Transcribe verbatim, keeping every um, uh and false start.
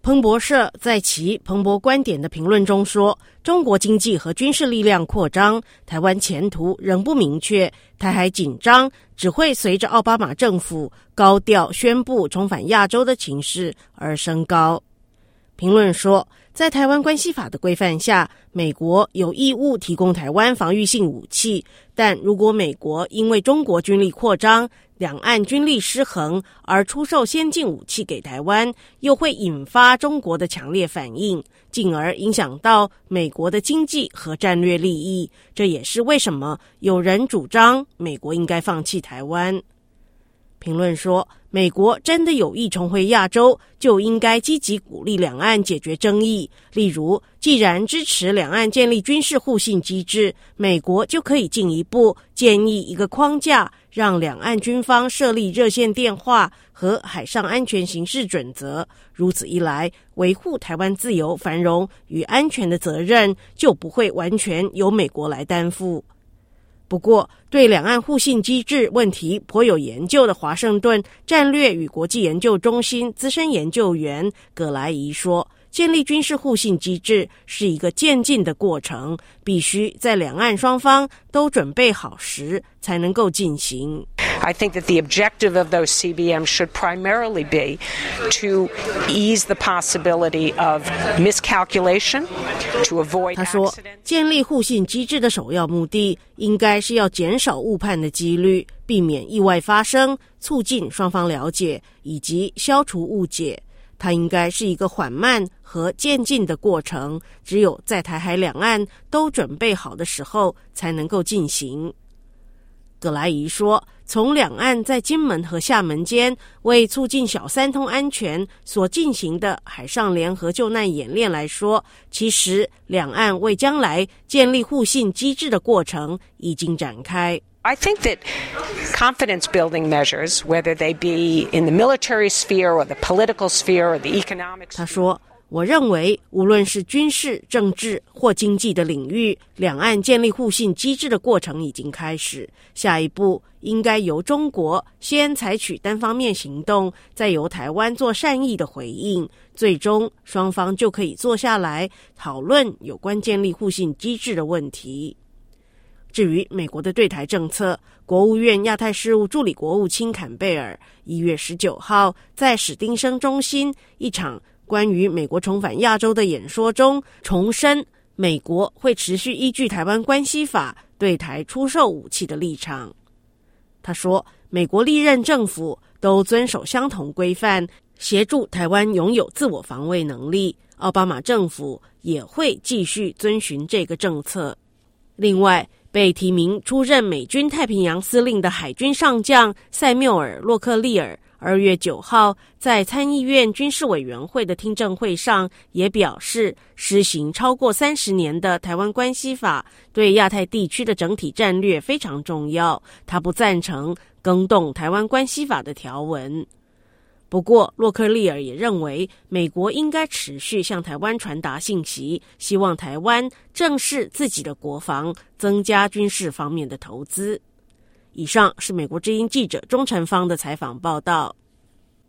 彭博社在其彭博观点的评论中说，中国经济和军事力量扩张，台湾前途仍不明确，台海紧张只会随着奥巴马政府高调宣布重返亚洲的情势而升高。评论说，在台湾关系法的规范下，美国有义务提供台湾防御性武器，但如果美国因为中国军力扩张，两岸军力失衡而出售先进武器给台湾，又会引发中国的强烈反应，进而影响到美国的经济和战略利益。这也是为什么有人主张美国应该放弃台湾。评论说，美国真的有意重回亚洲，就应该积极鼓励两岸解决争议。例如，既然支持两岸建立军事互信机制，美国就可以进一步建议一个框架，让两岸军方设立热线电话和海上安全行事准则。如此一来，维护台湾自由、繁荣与安全的责任就不会完全由美国来担负。不过，对两岸互信机制问题颇有研究的华盛顿战略与国际研究中心资深研究员葛莱仪说，建立军事互信机制是一个渐进的过程，必须在两岸双方都准备好时才能够进行。 I think that the objective of those C B M should primarily be to ease the possibility of miscalculation, to avoid 他说，建立互信机制的首要目的应该是要减少误判的几率，避免意外发生，促进双方了解以及消除误解。它应该是一个缓慢和渐进的过程，只有在台海两岸都准备好的时候才能够进行。葛莱仪说，从两岸在金门和厦门间为促进小三通安全所进行的海上联合救难演练来说，其实两岸为将来建立互信机制的过程已经展开。 I think that confidence building measures, whether they be in the military sphere or the political sphere or the economic sphere. 他说，我认为无论是军事、政治或经济的领域，两岸建立互信机制的过程已经开始。下一步应该由中国先采取单方面行动，再由台湾做善意的回应，最终双方就可以坐下来讨论有关建立互信机制的问题。至于美国的对台政策，国务院亚太事务助理国务卿坎贝尔一月十九号在史丁生中心一场关于美国重返亚洲的演说中重申，美国会持续依据台湾关系法对台出售武器的立场。他说，美国历任政府都遵守相同规范，协助台湾拥有自我防卫能力，奥巴马政府也会继续遵循这个政策。另外，被提名出任美军太平洋司令的海军上将塞缪尔·洛克利尔二月九号在参议院军事委员会的听证会上也表示，施行超过三十年的台湾关系法对亚太地区的整体战略非常重要，他不赞成更动台湾关系法的条文。不过，洛克利尔也认为，美国应该持续向台湾传达信息，希望台湾正视自己的国防，增加军事方面的投资。以上是美国之音记者钟晨芳的采访报道。